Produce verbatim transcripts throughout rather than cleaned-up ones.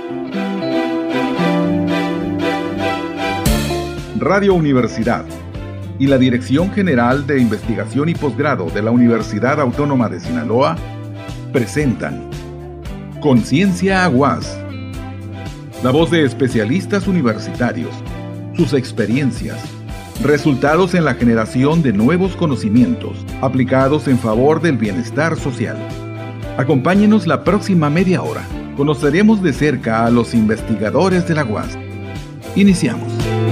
Radio Universidad y la Dirección General de Investigación y Posgrado de la Universidad Autónoma de Sinaloa presentan Conciencia Aguas, la voz de especialistas universitarios, sus experiencias, resultados en la generación de nuevos conocimientos aplicados en favor del bienestar social. Acompáñenos la próxima media hora. Conoceremos de cerca a los investigadores de la U A S. Iniciamos.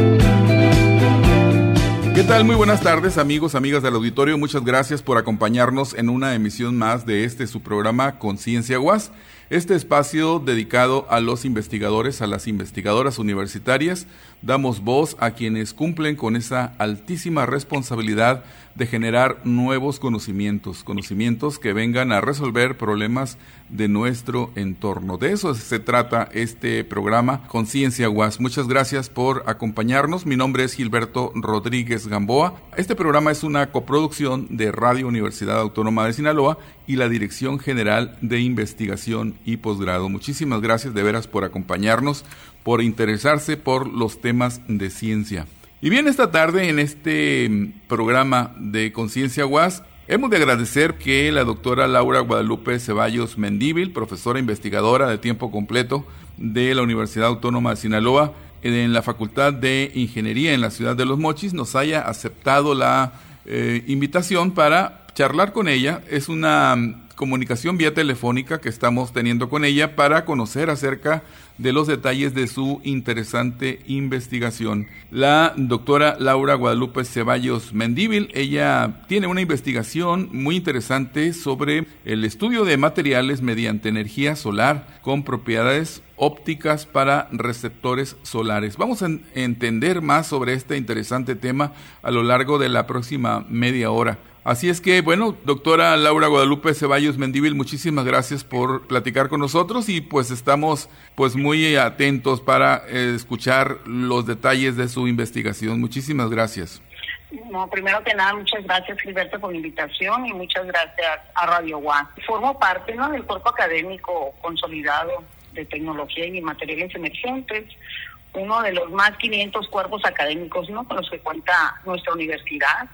¿Qué tal? Muy buenas tardes, amigos, amigas del auditorio. Muchas gracias por acompañarnos en una emisión más de este su programa Conciencia U A S. Este espacio dedicado a los investigadores, a las investigadoras universitarias. Damos voz a quienes cumplen con esa altísima responsabilidad de generar nuevos conocimientos, conocimientos que vengan a resolver problemas de nuestro entorno. De eso se trata este programa Conciencia U A S. Muchas gracias por acompañarnos. Mi nombre es Gilberto Rodríguez Gamboa. Este programa es una coproducción de Radio Universidad Autónoma de Sinaloa y la Dirección General de Investigación y Posgrado. Muchísimas gracias de veras por acompañarnos, por interesarse por los temas de ciencia. Y bien, esta tarde en este programa de Conciencia U A S, hemos de agradecer que la doctora Laura Guadalupe Ceballos Mendívil, profesora investigadora de tiempo completo de la Universidad Autónoma de Sinaloa, en la Facultad de Ingeniería en la ciudad de Los Mochis, nos haya aceptado la eh, invitación para charlar con ella. Es una comunicación vía telefónica que estamos teniendo con ella para conocer acerca de los detalles de su interesante investigación. La doctora Laura Guadalupe Ceballos Mendívil, ella tiene una investigación muy interesante sobre el estudio de materiales mediante energía solar con propiedades ópticas para receptores solares. Vamos a en- entender más sobre este interesante tema a lo largo de la próxima media hora. Así es que, bueno, doctora Laura Guadalupe Ceballos Mendívil, muchísimas gracias por platicar con nosotros y pues estamos pues muy atentos para eh, escuchar los detalles de su investigación. Muchísimas gracias. No, primero que nada, muchas gracias, Gilberto, por la invitación y muchas gracias a Radio U A S. Formo parte, ¿no?, del cuerpo académico consolidado de tecnología y materiales emergentes, uno de los más quinientos cuerpos académicos, ¿no?, con los que cuenta nuestra universidad.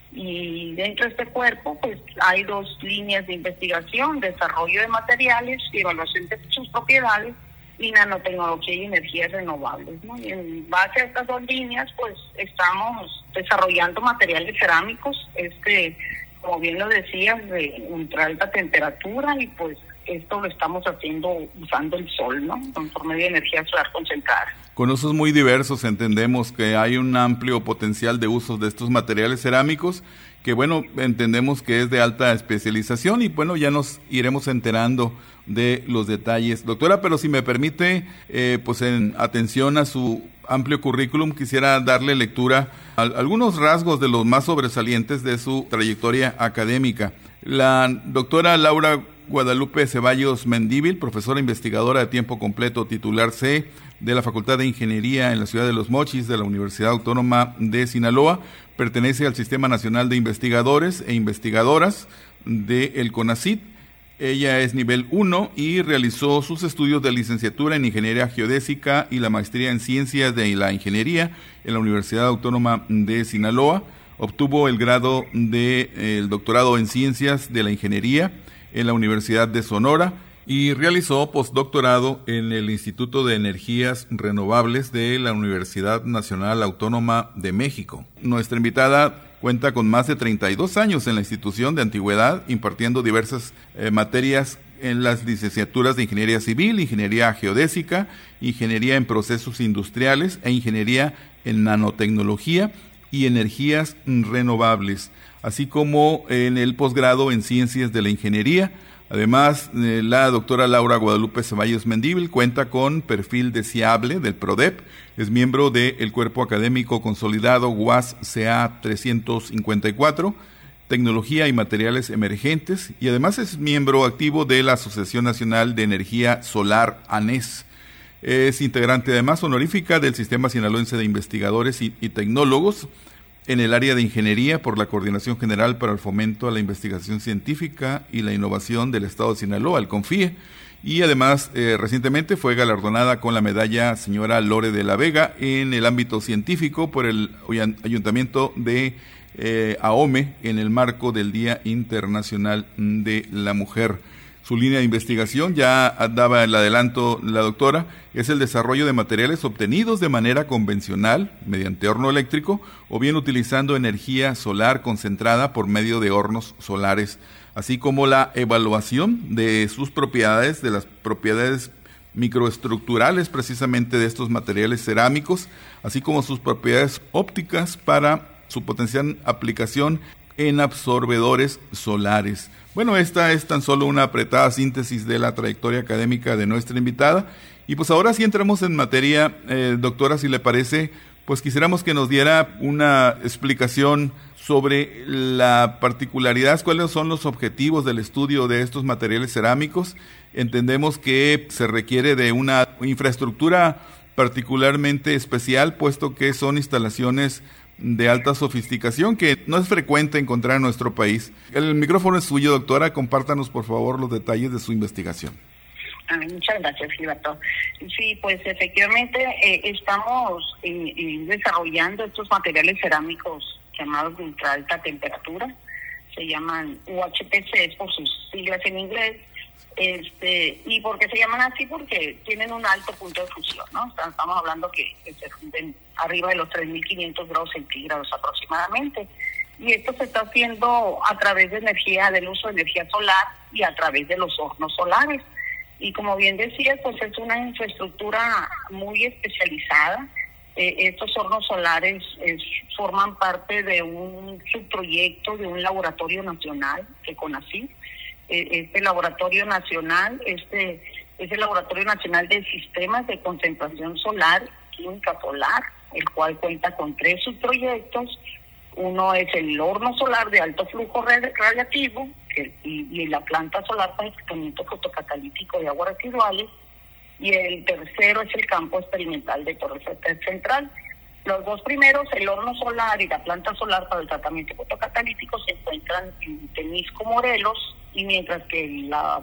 Y dentro de este cuerpo pues hay dos líneas de investigación: desarrollo de materiales y evaluación de sus propiedades, y nanotecnología y energías renovables, ¿no? Y en base a estas dos líneas pues estamos desarrollando materiales cerámicos, este como bien lo decías, de ultra alta temperatura, y pues esto lo estamos haciendo usando el sol, ¿no?, por medio de energía solar concentrada. Con usos muy diversos, entendemos que hay un amplio potencial de usos de estos materiales cerámicos, que bueno, entendemos que es de alta especialización y bueno, ya nos iremos enterando de los detalles. Doctora, pero si me permite, eh, pues en atención a su amplio currículum, quisiera darle lectura a algunos rasgos de los más sobresalientes de su trayectoria académica. La doctora Laura Guadalupe Ceballos Mendívil, profesora investigadora de tiempo completo, titular C de la Facultad de Ingeniería en la ciudad de Los Mochis de la Universidad Autónoma de Sinaloa, pertenece al Sistema Nacional de Investigadores e Investigadoras del CONACYT. Ella es nivel uno y realizó sus estudios de licenciatura en Ingeniería Geodésica y la maestría en Ciencias de la Ingeniería en la Universidad Autónoma de Sinaloa. Obtuvo el grado de eh, el doctorado en Ciencias de la Ingeniería en la Universidad de Sonora y realizó postdoctorado en el Instituto de Energías Renovables de la Universidad Nacional Autónoma de México. Nuestra invitada cuenta con más de treinta y dos años en la institución de antigüedad, impartiendo diversas eh, materias en las licenciaturas de Ingeniería Civil, Ingeniería Geodésica, Ingeniería en Procesos Industriales e Ingeniería en Nanotecnología y Energías Renovables, así como en el posgrado en Ciencias de la Ingeniería. Además, eh, la doctora Laura Guadalupe Ceballos Mendívil cuenta con perfil deseable del PRODEP, es miembro del Cuerpo Académico Consolidado U A S C A trescientos cincuenta y cuatro, Tecnología y Materiales Emergentes, y además es miembro activo de la Asociación Nacional de Energía Solar, ANES. Es integrante además honorífica del Sistema Sinaloense de Investigadores y, y Tecnólogos en el área de Ingeniería por la Coordinación General para el Fomento a la Investigación Científica y la Innovación del Estado de Sinaloa, el CONFIE, y además eh, recientemente fue galardonada con la medalla Señora Lore de la Vega en el ámbito científico por el Ayuntamiento de eh, Ahome en el marco del Día Internacional de la Mujer. Su línea de investigación, ya daba el adelanto la doctora, es el desarrollo de materiales obtenidos de manera convencional, mediante horno eléctrico, o bien utilizando energía solar concentrada por medio de hornos solares, así como la evaluación de sus propiedades, de las propiedades microestructurales precisamente de estos materiales cerámicos, así como sus propiedades ópticas para su potencial aplicación en absorbedores solares. Bueno, esta es tan solo una apretada síntesis de la trayectoria académica de nuestra invitada. Y pues ahora sí entramos en materia, eh, doctora, si le parece, pues quisiéramos que nos diera una explicación sobre la particularidad, cuáles son los objetivos del estudio de estos materiales cerámicos. Entendemos que se requiere de una infraestructura particularmente especial, puesto que son instalaciones de alta sofisticación que no es frecuente encontrar en nuestro país. El micrófono es suyo, doctora. Compártanos, por favor, los detalles de su investigación. Ah, muchas gracias, Gilberto. Sí, pues efectivamente eh, estamos eh, eh, desarrollando estos materiales cerámicos llamados de ultra alta temperatura. Se llaman U H P C por sus siglas en inglés. Este, ¿Y por qué se llaman así? Porque tienen un alto punto de fusión, ¿no? Estamos hablando que, que se funden arriba de los tres mil quinientos grados centígrados aproximadamente. Y esto se está haciendo a través de energía, del uso de energía solar y a través de los hornos solares. Y como bien decía, pues es una infraestructura muy especializada. Eh, estos hornos solares eh, forman parte de un subproyecto de un laboratorio nacional que CONACYT. Este laboratorio nacional, este es el Laboratorio Nacional de Sistemas de Concentración Solar, Química Solar, el cual cuenta con tres subproyectos. Uno es el horno solar de alto flujo radiativo que, y, y la planta solar para tratamiento fotocatalítico de aguas residuales. Y el tercero es el campo experimental de Torres Central. Los dos primeros, el horno solar y la planta solar para el tratamiento fotocatalítico, se encuentran en Temisco, Morelos, y mientras que la,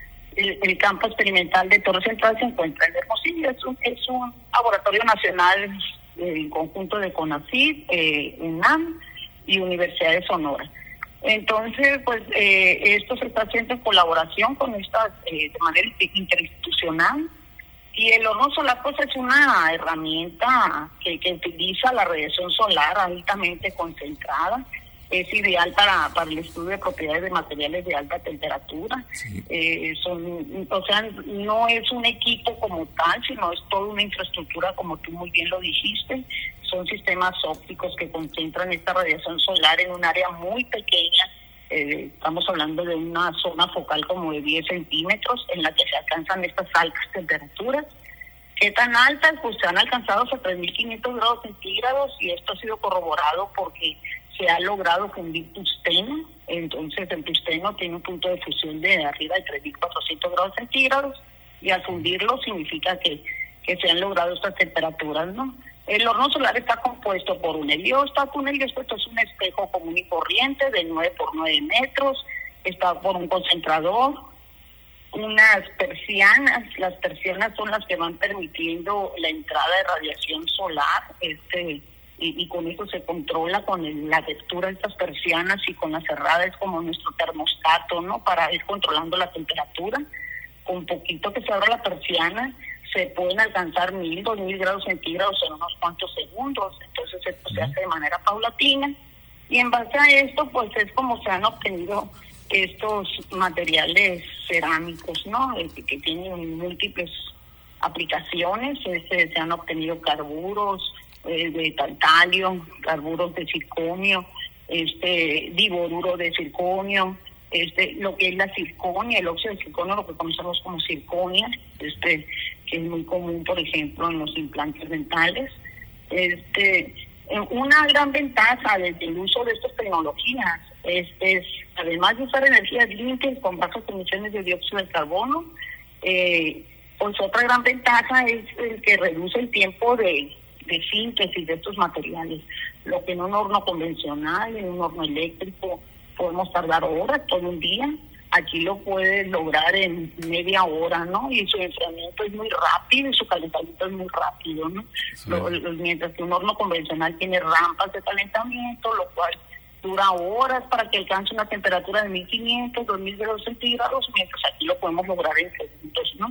el, el campo experimental de Torre Central se encuentra en Hermosillo. Es un, es un laboratorio nacional en conjunto de CONACYT, eh, UNAM y Universidad de Sonora. Entonces, pues eh, esto se está haciendo en colaboración con estas, eh, de manera interinstitucional. Y el horno solar pues es una herramienta que, que utiliza la radiación solar altamente concentrada. Es ideal para, para el estudio de propiedades de materiales de alta temperatura. Sí. Eh, son, o sea, no es un equipo como tal, sino es toda una infraestructura, como tú muy bien lo dijiste. Son sistemas ópticos que concentran esta radiación solar en un área muy pequeña. Eh, estamos hablando de una zona focal como de diez centímetros en la que se alcanzan estas altas temperaturas. ¿Qué tan altas? Pues se han alcanzado hasta tres mil quinientos grados centígrados, y esto ha sido corroborado porque se ha logrado fundir tungsteno. Entonces el tungsteno tiene un punto de fusión de arriba de tres mil cuatrocientos grados centígrados, y al fundirlo significa que, que se han logrado estas temperaturas, ¿no? El horno solar está compuesto por un helióstato. Un helióstato es un espejo común y corriente de nueve por nueve metros, está por un concentrador, unas persianas. Las persianas son las que van permitiendo la entrada de radiación solar, este y, y con eso se controla con el, la abertura de estas persianas, y con la cerrada es como nuestro termostato, ¿no? Para ir controlando la temperatura. Con poquito que se abra la persiana, se pueden alcanzar mil, dos mil grados centígrados en unos cuantos segundos. Entonces esto se hace de manera paulatina, y en base a esto pues es como se han obtenido estos materiales cerámicos, ¿no? Que, que tienen múltiples aplicaciones. Este, se han obtenido carburos eh, de tantalio, carburos de circonio, este diboruro de circonio, este lo que es la circonia, el óxido de circonio, lo que conocemos como circonia, este que es muy común, por ejemplo, en los implantes dentales. Este, una gran ventaja desde el uso de estas tecnologías es, es además de usar energías limpias con bajas emisiones de dióxido de carbono, eh, pues otra gran ventaja es el que reduce el tiempo de, de síntesis de estos materiales, lo que en un horno convencional, en un horno eléctrico, podemos tardar horas, todo un día. aquí lo puedes lograr en media hora, ¿no? Y su enfriamiento es muy rápido y su calentamiento es muy rápido, ¿no? Sí. Lo, lo, mientras que un horno convencional tiene rampas de calentamiento, lo cual dura horas para que alcance una temperatura de mil quinientos, dos mil grados centígrados, mientras aquí lo podemos lograr en segundos, ¿no?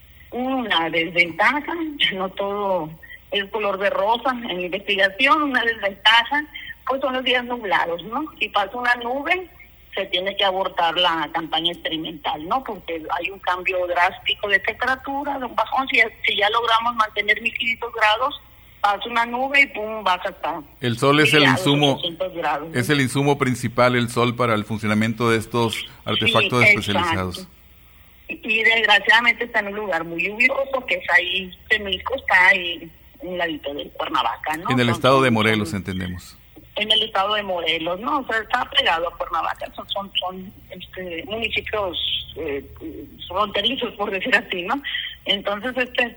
Una desventaja, no todo es color de rosa en la investigación, una desventaja, pues son los días nublados, ¿no? Si pasa una nube, se tiene que abortar la campaña experimental, ¿no? Porque hay un cambio drástico de temperatura, de un bajón. Si, si ya logramos mantener mil quinientos grados, pasa una nube y pum, baja hasta... El sol es el insumo, grados, ¿no? Es el insumo principal, el sol, para el funcionamiento de estos artefactos sí, especializados. Exacto. Y desgraciadamente está en un lugar muy lluvioso, que es ahí, Temisco está ahí, un ladito de Cuernavaca, ¿no? En el estado de Morelos, entendemos. En el estado de Morelos, ¿no? O sea, está pegado a Cuernavaca, son, son, son este, municipios eh, fronterizos, por decir así, ¿no? Entonces, este,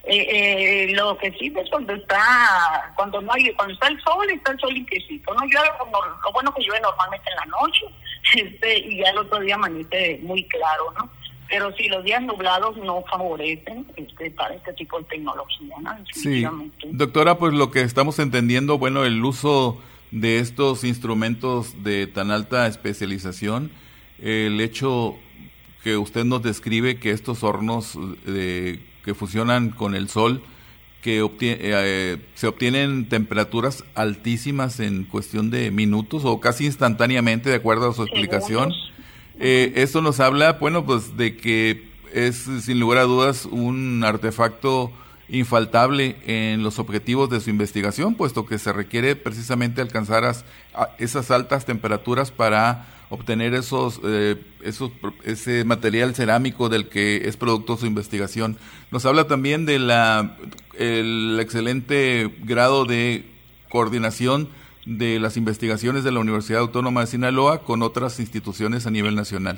eh, eh, lo que sí, pues cuando está, cuando no hay, cuando está el sol, está el sol limpiecito, ¿no? Yo lo, lo bueno que llueve normalmente en la noche, este, y ya el otro día amanece muy claro, ¿no? Pero sí, los días nublados no favorecen este, para este tipo de tecnología, ¿no? Sí, doctora, pues lo que estamos entendiendo, bueno, el uso de estos instrumentos de tan alta especialización, el hecho que usted nos describe que estos hornos eh, que funcionan con el sol, que obtiene, eh, se obtienen temperaturas altísimas en cuestión de minutos o casi instantáneamente, de acuerdo a su explicación. Eh, esto nos habla, bueno, pues de que es sin lugar a dudas un artefacto infaltable en los objetivos de su investigación, puesto que se requiere precisamente alcanzar as, a esas altas temperaturas para obtener esos, eh, esos ese material cerámico del que es producto su investigación. Nos habla también de la el excelente grado de coordinación de las investigaciones de la Universidad Autónoma de Sinaloa con otras instituciones a nivel nacional.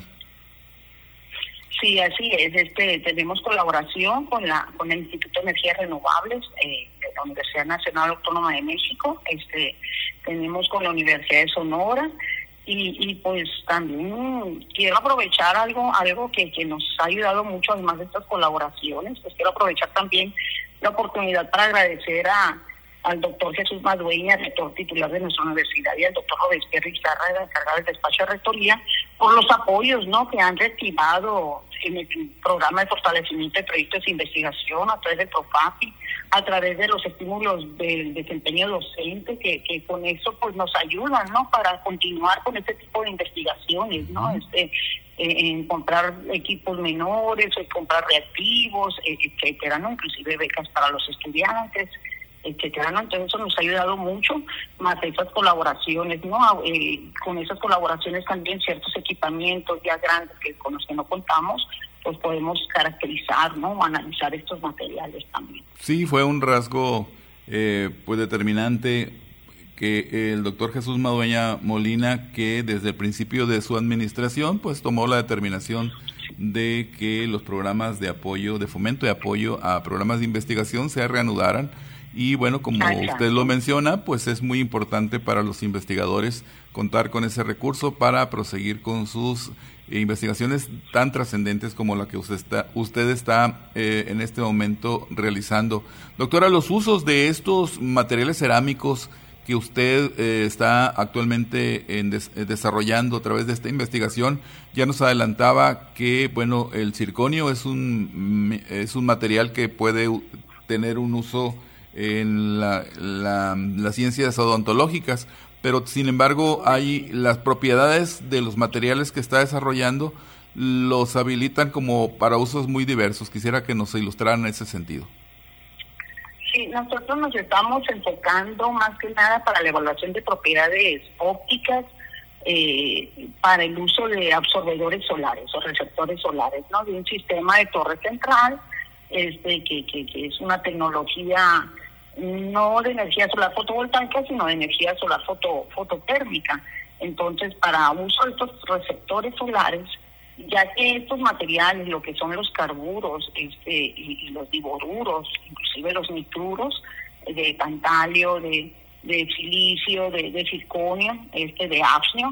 Sí, así es. Este, tenemos colaboración con la con el Instituto de Energías Renovables eh, de la Universidad Nacional Autónoma de México. Este, tenemos con la Universidad de Sonora y, y pues también quiero aprovechar algo algo que, que nos ha ayudado mucho, además de estas colaboraciones. Pues quiero aprovechar también la oportunidad para agradecer a al doctor Jesús Madueña, rector titular de nuestra universidad, y al doctor Robespierre Izarra, encargado del despacho de rectoría, por los apoyos, ¿no?, que han reactivado en el programa de fortalecimiento de proyectos de investigación a través del PROFAPI, a través de los estímulos del desempeño docente, que, que con eso pues nos ayudan, ¿no?, para continuar con este tipo de investigaciones, ¿no?, este, en comprar equipos menores, en comprar reactivos, etcétera, ¿no?, inclusive becas para los estudiantes, etcétera, ¿no? Entonces eso nos ha ayudado mucho, más esas colaboraciones, ¿no? Eh, con esas colaboraciones también ciertos equipamientos ya grandes que con los que no contamos, pues podemos caracterizar, ¿no?, o analizar estos materiales también. Sí, fue un rasgo eh, pues determinante que el doctor Jesús Madueña Molina, que desde el principio de su administración, pues tomó la determinación de que los programas de apoyo, de fomento y apoyo a programas de investigación se reanudaran. Y bueno, como Exacto. usted lo menciona, pues es muy importante para los investigadores contar con ese recurso para proseguir con sus eh, investigaciones tan trascendentes como la que usted está, usted está eh, en este momento realizando. Doctora, los usos de estos materiales cerámicos que usted eh, está actualmente en des, eh, desarrollando a través de esta investigación, ya nos adelantaba que, bueno, el circonio es un, es un material que puede tener un uso en la, la, las ciencias odontológicas, pero sin embargo hay las propiedades de los materiales que está desarrollando los habilitan como para usos muy diversos. Quisiera que nos ilustraran en ese sentido. Sí, nosotros nos estamos enfocando más que nada para la evaluación de propiedades ópticas eh, para el uso de absorbedores solares o receptores solares, ¿no?, de un sistema de torre central, este que, que, que es una tecnología no de energía solar fotovoltaica, sino de energía solar foto, fototérmica. Entonces, para uso de estos receptores solares, ya que estos materiales, lo que son los carburos este y, y los diboruros, inclusive los nitruros, de tantalio, de, de silicio, de, de circonio, este de hafnio,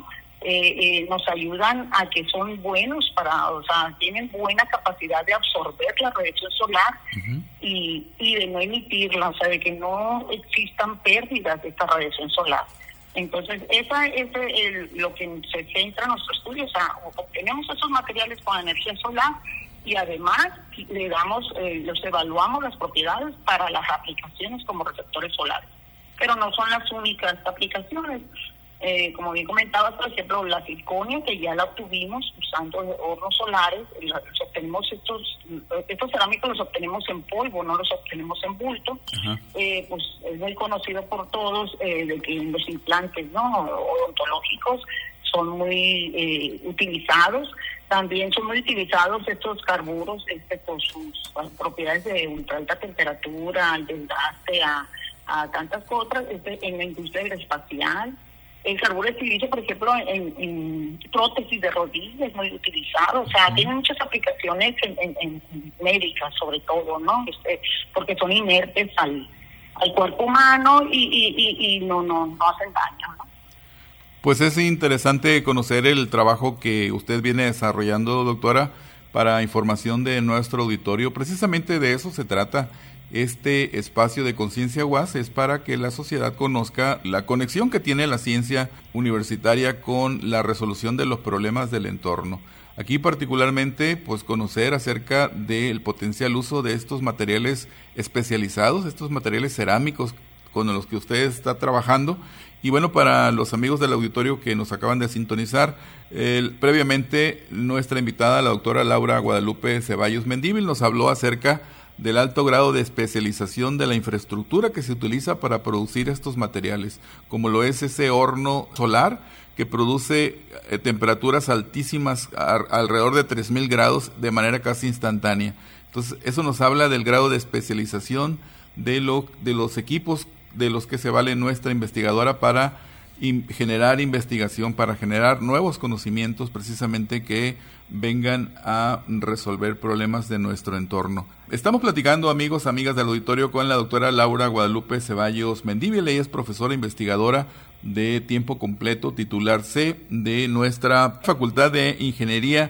eh, eh, nos ayudan a que son buenos para, o sea, tienen buena capacidad de absorber la radiación solar uh-huh. y, y de no emitirla, o sea, de que no existan pérdidas de esta radiación solar. Entonces, esa es el, lo que se centra en nuestro estudio, o sea, obtenemos esos materiales con energía solar y además le damos, eh, los evaluamos las propiedades para las aplicaciones como receptores solares. Pero no son las únicas aplicaciones. Eh, como bien comentabas, por ejemplo, la circonia, que ya la obtuvimos usando hornos solares, los obtenemos estos, estos cerámicos los obtenemos en polvo, no los obtenemos en bulto. Uh-huh. Eh, pues es muy conocido por todos eh, de que los implantes, ¿no?, odontológicos son muy eh, utilizados. También son muy utilizados estos carburos este, por sus propiedades de ultra alta temperatura, al desgaste, a, a tantas otras, este, en la industria aeroespacial. El carburo se utiliza, por ejemplo, en, en prótesis de rodillas, es muy utilizado. O sea, uh-huh. tiene muchas aplicaciones en, en, en médicas, sobre todo, ¿no? Este, porque son inertes al, al cuerpo humano y, y, y, y no, no, no hacen daño, ¿no? Pues es interesante conocer el trabajo que usted viene desarrollando, doctora, para información de nuestro auditorio. Precisamente de eso se trata. Este espacio de Conciencia U A S es para que la sociedad conozca la conexión que tiene la ciencia universitaria con la resolución de los problemas del entorno. Aquí particularmente, pues conocer acerca del potencial uso de estos materiales especializados, estos materiales cerámicos con los que usted está trabajando. Y bueno, para los amigos del auditorio que nos acaban de sintonizar, eh, previamente nuestra invitada, la doctora Laura Guadalupe Ceballos Mendívil, nos habló acerca del alto grado de especialización de la infraestructura que se utiliza para producir estos materiales, como lo es ese horno solar que produce eh, temperaturas altísimas, a, alrededor de tres mil grados, de manera casi instantánea. Entonces, eso nos habla del grado de especialización de, lo, de los equipos de los que se vale nuestra investigadora para in, generar investigación, para generar nuevos conocimientos precisamente que vengan a resolver problemas de nuestro entorno. Estamos platicando, amigos, amigas del auditorio, con la doctora Laura Guadalupe Ceballos Mendívil. Ella es profesora investigadora de tiempo completo, titular C de nuestra Facultad de Ingeniería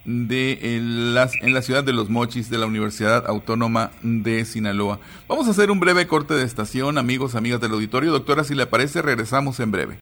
de en, las, en la ciudad de Los Mochis de la Universidad Autónoma de Sinaloa. Vamos a hacer un breve corte de estación, amigos, amigas del auditorio. Doctora, si le parece, regresamos en breve.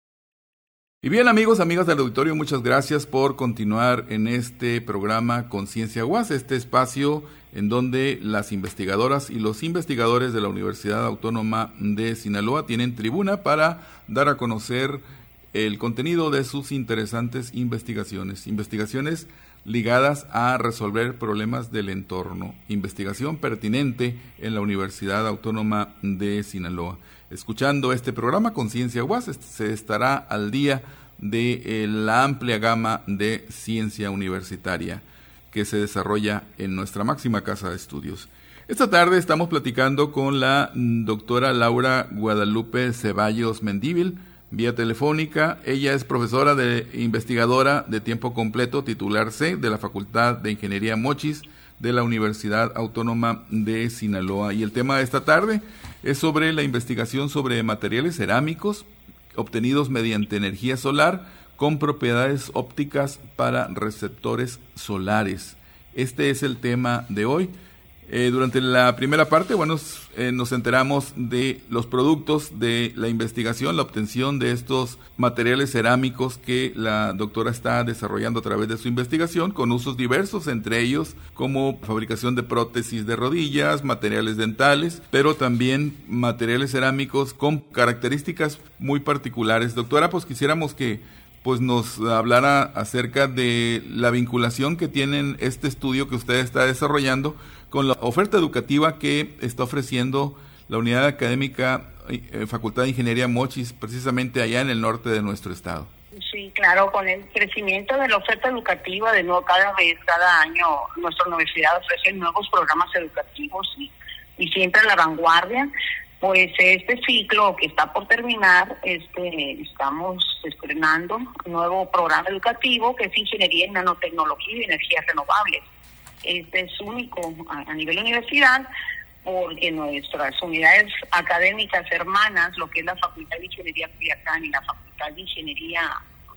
Y bien, amigos, amigas del auditorio, muchas gracias por continuar en este programa Conciencia U A S, este espacio en donde las investigadoras y los investigadores de la Universidad Autónoma de Sinaloa tienen tribuna para dar a conocer el contenido de sus interesantes investigaciones, investigaciones ligadas a resolver problemas del entorno, investigación pertinente en la Universidad Autónoma de Sinaloa. Escuchando este programa Conciencia U A S, se estará al día de eh, la amplia gama de ciencia universitaria que se desarrolla en nuestra máxima casa de estudios. Esta tarde estamos platicando con la doctora Laura Guadalupe Ceballos Mendívil, vía telefónica. Ella es profesora de investigadora de tiempo completo, titular C de la Facultad de Ingeniería Mochis de la Universidad Autónoma de Sinaloa. Y el tema de esta tarde es sobre la investigación sobre materiales cerámicos obtenidos mediante energía solar con propiedades ópticas para receptores solares. Este es el tema de hoy. Eh, durante la primera parte, bueno, eh, nos enteramos de los productos de la investigación, la obtención de estos materiales cerámicos que la doctora está desarrollando a través de su investigación, con usos diversos, entre ellos como fabricación de prótesis de rodillas, materiales dentales, pero también materiales cerámicos con características muy particulares. Doctora, pues quisiéramos que pues nos hablara acerca de la vinculación que tienen este estudio que usted está desarrollando con la oferta educativa que está ofreciendo la unidad académica eh, Facultad de Ingeniería Mochis, precisamente allá en el norte de nuestro estado. Sí, claro, con el crecimiento de la oferta educativa, de nuevo, cada vez, cada año, nuestra universidad ofrece nuevos programas educativos y, y siempre a la vanguardia. Pues este ciclo que está por terminar, este, estamos estrenando un nuevo programa educativo que es Ingeniería en Nanotecnología y Energías Renovables. Este es único a, a nivel universidad porque nuestras unidades académicas hermanas, lo que es la Facultad de Ingeniería Culiacán y la Facultad de Ingeniería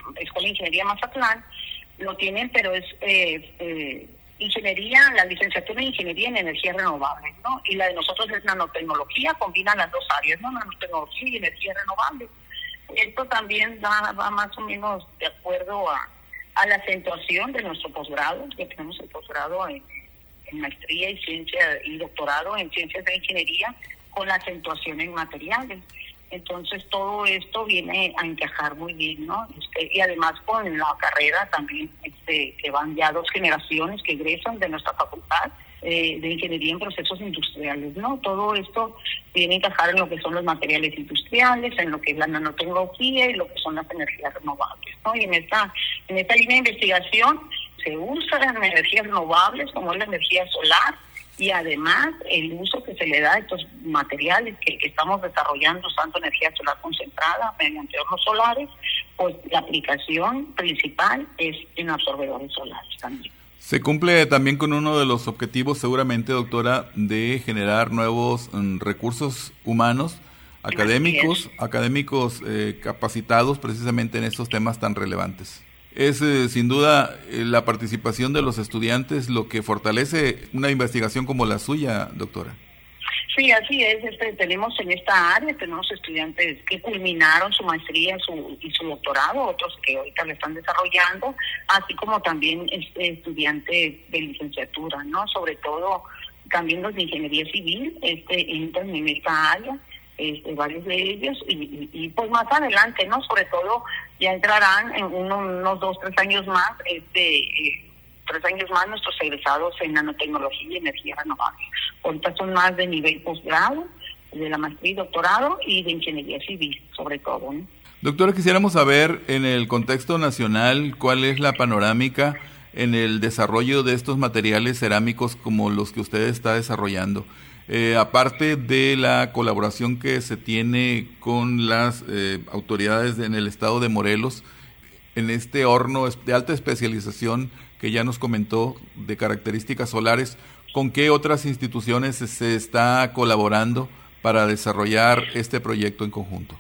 Escuela de Ingeniería Mazatlán, lo tienen, pero es eh, eh, ingeniería, la licenciatura en Ingeniería en Energías Renovables, ¿no? Y la de nosotros es nanotecnología, combina las dos áreas, ¿no? Nanotecnología y energías renovables. Esto también va, va más o menos de acuerdo a, a la acentuación de nuestro posgrado, que tenemos el posgrado en, en maestría y ciencia y doctorado en ciencias de ingeniería con la acentuación en materiales. Entonces todo esto viene a encajar muy bien, ¿no? Este, y además con la carrera también, este, que van ya dos generaciones que egresan de nuestra facultad eh, de Ingeniería en Procesos Industriales, ¿no? Todo esto viene a encajar en lo que son los materiales industriales, en lo que es la nanotecnología y lo que son las energías renovables, ¿no? Y en esta, en esta línea de investigación se usan energías renovables como es la energía solar, y además el uso que se le da a estos materiales que, que estamos desarrollando usando energía solar concentrada mediante hornos solares, pues la aplicación principal es en absorbedores solares también. Se cumple también con uno de los objetivos, seguramente, doctora, de generar nuevos um, recursos humanos, académicos, académicos eh, capacitados precisamente en estos temas tan relevantes. Es eh, sin duda eh, la participación de los estudiantes lo que fortalece una investigación como la suya, doctora. Sí, así es. Este, tenemos en esta área, tenemos estudiantes que culminaron su maestría su, y su doctorado, otros que ahorita lo están desarrollando, así como también este, estudiantes de licenciatura, ¿no? Sobre todo también los de ingeniería civil, este, entran en esta área. Este, varios de ellos y, y, y pues más adelante, ¿no? Sobre todo ya entrarán en uno, unos dos, tres años más, este, eh, tres años más nuestros egresados en nanotecnología y energía renovable. Ahorita son más de nivel posgrado, de la maestría y doctorado y de ingeniería civil, sobre todo, ¿no? Doctora, quisiéramos saber en el contexto nacional cuál es la panorámica en el desarrollo de estos materiales cerámicos como los que usted está desarrollando. Eh, aparte de la colaboración que se tiene con las eh, autoridades de, en el estado de Morelos, en este horno de alta especialización que ya nos comentó de características solares, ¿con qué otras instituciones se, se está colaborando para desarrollar este proyecto en conjunto?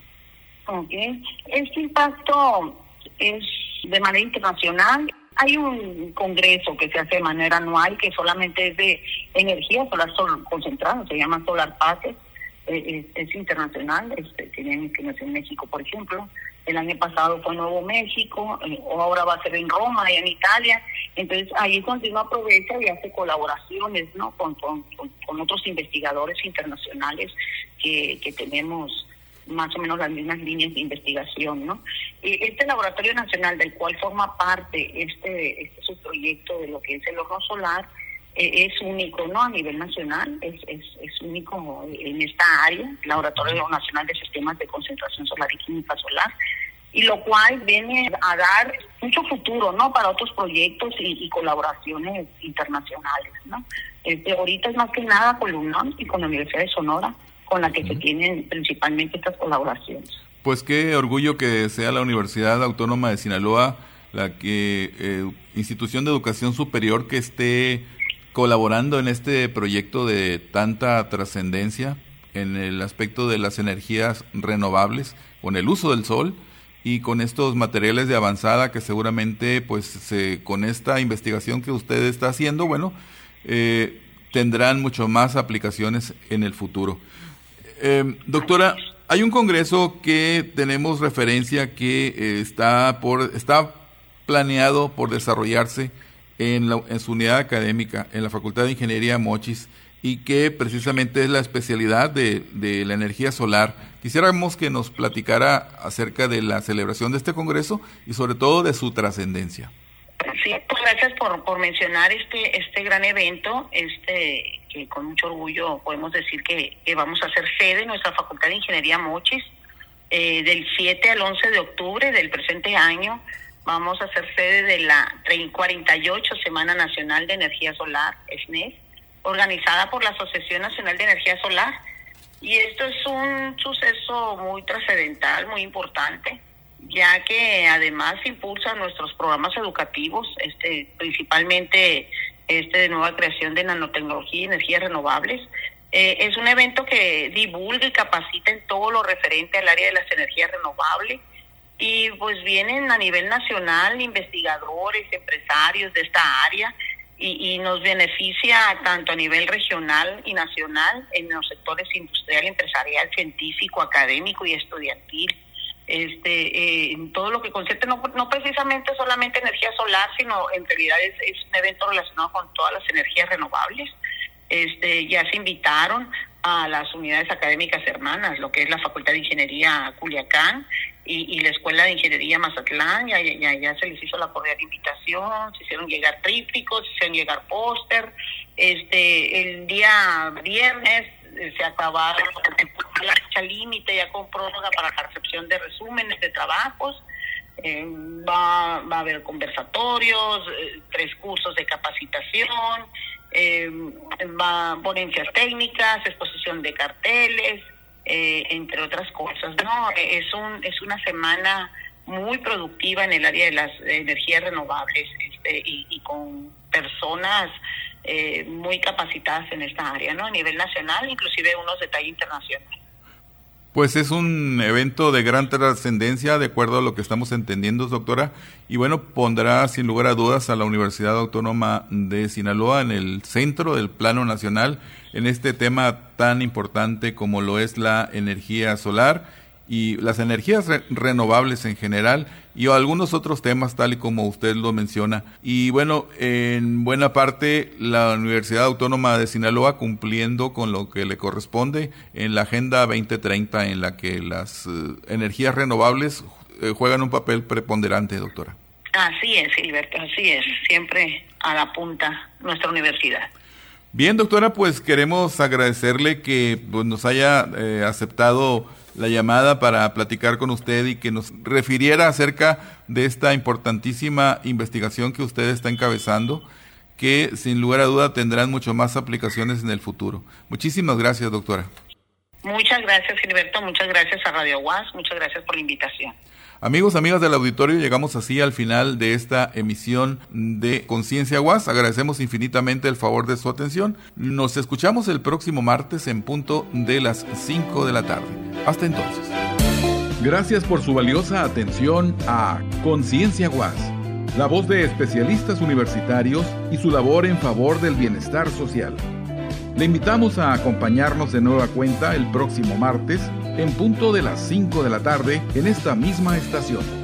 Okay. Este impacto es de manera internacional. Hay un congreso que se hace de manera anual que solamente es de energía solar sol concentrada, se llama Solar Paces, eh, es, es internacional, este, tienen que en México, por ejemplo. El año pasado fue en Nuevo México, eh, ahora va a ser en Roma y en Italia. Entonces ahí es donde uno aprovecha y hace colaboraciones, ¿no? Con, con, con, con otros investigadores internacionales que, que tenemos más o menos las mismas líneas de investigación, ¿no? Este laboratorio nacional del cual forma parte este, este subproyecto de lo que es el horno solar eh, es único, ¿no? A nivel nacional, es, es, es único en esta área, el Laboratorio Nacional de Sistemas de Concentración Solar y Química Solar, y lo cual viene a dar mucho futuro, ¿no? Para otros proyectos y, y colaboraciones internacionales, ¿no? Este, ahorita es más que nada con la UNAM y con la Universidad de Sonora, con la que uh-huh. se tienen principalmente estas colaboraciones. Pues qué orgullo que sea la Universidad Autónoma de Sinaloa la que eh, institución de educación superior que esté colaborando en este proyecto de tanta trascendencia en el aspecto de las energías renovables, con el uso del sol y con estos materiales de avanzada que seguramente pues se, con esta investigación que usted está haciendo, bueno, eh, tendrán mucho más aplicaciones en el futuro. Eh, doctora, hay un congreso que tenemos referencia que eh, está por está planeado por desarrollarse en, la, en su unidad académica, en la Facultad de Ingeniería Mochis, y que precisamente es la especialidad de, de la energía solar. Quisiéramos que nos platicara acerca de la celebración de este congreso y sobre todo de su trascendencia. Sí, pues gracias por, por mencionar este este gran evento, este que con mucho orgullo podemos decir que, que vamos a ser sede en nuestra Facultad de Ingeniería Mochis, eh, del siete al once de octubre del presente año. Vamos a ser sede de la cuarenta y ocho Semana Nacional de Energía Solar, S N E S, organizada por la Asociación Nacional de Energía Solar. Y esto es un suceso muy trascendental, muy importante, ya que además impulsa nuestros programas educativos, este principalmente este de nueva creación de nanotecnología y energías renovables. Eh, es un evento que divulga y capacita en todo lo referente al área de las energías renovables, y pues vienen a nivel nacional investigadores, empresarios de esta área, y, y nos beneficia tanto a nivel regional y nacional en los sectores industrial, empresarial, científico, académico y estudiantil. Este, eh, en todo lo que consiste, no, no precisamente solamente energía solar, sino en realidad es, es un evento relacionado con todas las energías renovables. Este, ya se invitaron a las unidades académicas hermanas, lo que es la Facultad de Ingeniería Culiacán y, y la Escuela de Ingeniería Mazatlán, ya, ya, ya se les hizo la cordial invitación, se hicieron llegar trípticos, se hicieron llegar póster. Este, el día viernes eh, se acabaron la fecha límite ya con prórroga para la recepción de resúmenes de trabajos. Eh, va, va a haber conversatorios, eh, tres cursos de capacitación, eh, va ponencias técnicas, exposición de carteles, eh, entre otras cosas, ¿no? Es un es una semana muy productiva en el área de las energías renovables, este, y, y con personas eh, muy capacitadas en esta área, ¿no? A nivel nacional, inclusive unos de talla internacional. Pues es un evento de gran trascendencia, de acuerdo a lo que estamos entendiendo, doctora, y bueno, pondrá sin lugar a dudas a la Universidad Autónoma de Sinaloa en el centro del plano nacional en este tema tan importante como lo es la energía solar y las energías re- renovables en general y algunos otros temas tal y como usted lo menciona. Y bueno, en buena parte la Universidad Autónoma de Sinaloa cumpliendo con lo que le corresponde en la Agenda veinte treinta, en la que las uh, energías renovables uh, juegan un papel preponderante, doctora. Así es, Gilberto, así es, siempre a la punta nuestra universidad. Bien, doctora, pues queremos agradecerle que pues, nos haya eh, aceptado la llamada para platicar con usted y que nos refiriera acerca de esta importantísima investigación que usted está encabezando, que sin lugar a duda tendrán mucho más aplicaciones en el futuro. Muchísimas gracias, doctora. Muchas gracias, Gilberto, muchas gracias a Radio UAS, muchas gracias por la invitación. Amigos, amigas del auditorio, llegamos así al final de esta emisión de Conciencia UAS. Agradecemos infinitamente el favor de su atención. Nos escuchamos el próximo martes en punto de las cinco de la tarde. Hasta entonces. Gracias por su valiosa atención a Conciencia UAS, la voz de especialistas universitarios y su labor en favor del bienestar social. Le invitamos a acompañarnos de nueva cuenta el próximo martes en punto de las cinco de la tarde en esta misma estación.